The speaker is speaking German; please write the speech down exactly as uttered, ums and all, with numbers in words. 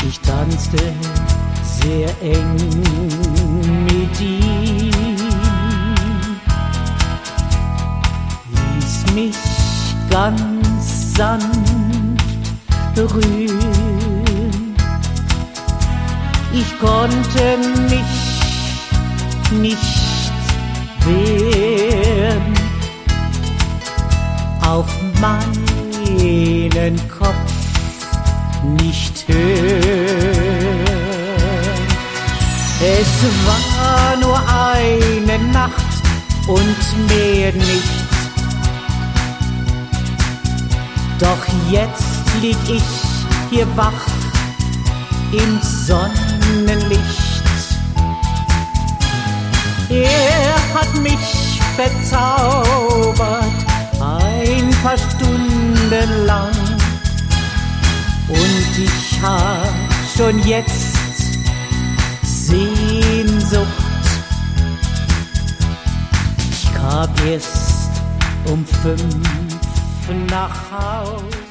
Ich tanzte sehr eng mit ihm, ließ mich ganz sanft berühren. Ich konnte mich nicht wehren, auf meinen Kopf nicht hören. Es war nur eine Nacht und mehr nicht. Doch jetzt lieg ich hier wach im Sonnenlicht. Er hat mich verzaubert ein paar Stunden lang, und ich hab schon jetzt Sehnsucht. Ich kam erst um fünf nach Haus.